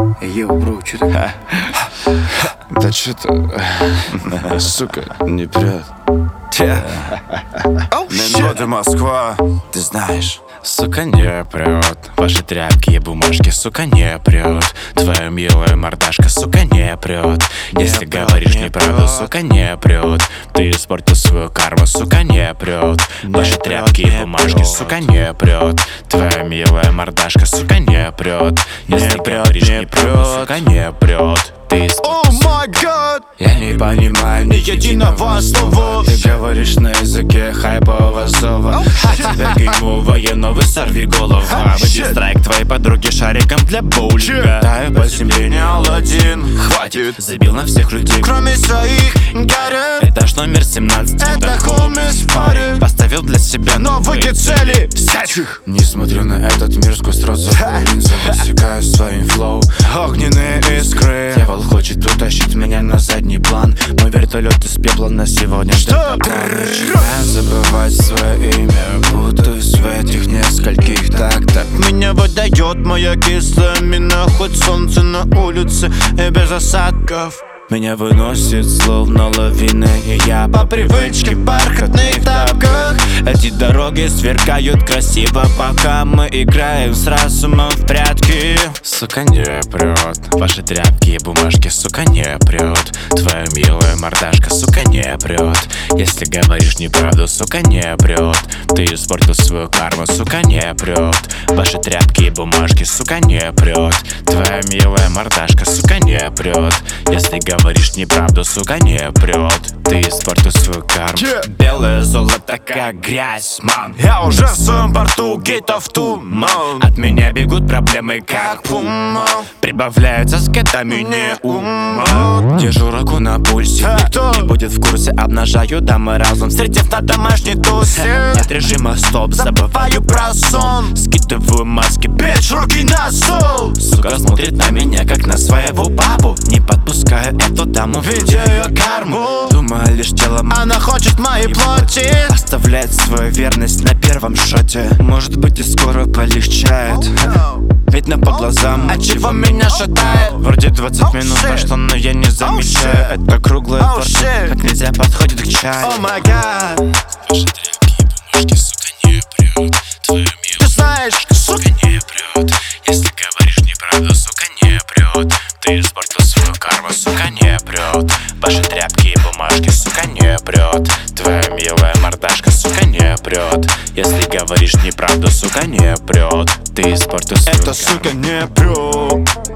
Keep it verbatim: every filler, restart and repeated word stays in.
Йоу, бро, чё ты? Да чё-то, сука, не прет. Минуты Москва, ты знаешь. Сука, не прет. Ваши тряпки и бумажки, сука, не прет. Твоя милая мордашка, сука, не прет. Если говоришь неправду, сука, не прет. Ты испортил свою карму, сука, не прет. Ваши тряпки и бумажки, сука, не прет. Твоя милая мордашка, сука, не прет. Если говоришь неправду, сука, не прет. Ты О май гад! Я не понимаю ни единого слова. Ты говоришь на языке хайпового зова. Я тебя гейму военного, сорви голову. Выйди страйк твоей подруги шариком для боулинга. Таю по земле, не Аладдин. Хватит, забил на всех людей, Кроме своих горят. этаж номер семнадцать. Это homies парень. Поставил для себя Новые цели. Сядь их. Не смотрю на этот мир сквозь розовые линзы. Высекаю своим флоу Огненные искры. Дьявол хочет утащить меня на задний план. Мой вертолет из пепла на сегодня. Что? Начинаю забывать свое имя, путаюсь в этих нескольких тактах. Меня выдает моя кислая мина. Хоть солнце на улице и без осадков. Меня выносит словно лавина, и я по привычке в бархатных тапках. Эти дороги сверкают красиво, пока мы играем с разумом в прятки. Сука, не прет. Ваши тряпки и бумажки, сука, не прет. Твоя милая мордашка, сука, не прет. Если говоришь неправду, сука, не прет. Ты испортил свою карму, сука, не прет. Ваши тряпки и бумажки, сука, не прет. Твоя милая мордашка, сука, не прет. Если говоришь неправду, сука, не прет. Ты испортил свою карму. Yeah. Белое золото, как грязь, мам. Я уже в своем порту, гейтов туман. От меня бегут проблемы, как пума. Прибавляются с годами не ума. Держу руку на пульсе, никто не будет в курсе. Обнажаю дамы разум, встретив на домашней тусе. Нет режима стоп, забываю про сон. Скидываю маски, Бич, руки на стол. сука смотрит на меня, как на своего бабу. Не подпускаю эту даму, Видя ее карму. думаю лишь телом. Она хочет моей плоти. Оставляет свою верность на первом шоте. Может быть и скоро полегчает. Видно по глазам, От чего меня шатает? вроде двадцать Oh, минут shit. прошло, но я не замечаю. shit. Это круглая Oh, порция, shit. как нельзя подходит к чаю. О май гад. Ваши тряпки и бумажки, сука, не прет. Твоя Ты милая знаешь, сука. сука, не прет. Если говоришь неправду, сука, не прет. Ты испортил свою карму, сука, не прет. Ваши тряпки и бумажки, сука, не прет. Твоя милая мордашка, сука, не прет. Если говоришь неправду, сука, не прет. Ты испортил свою Это карму. сука не прет.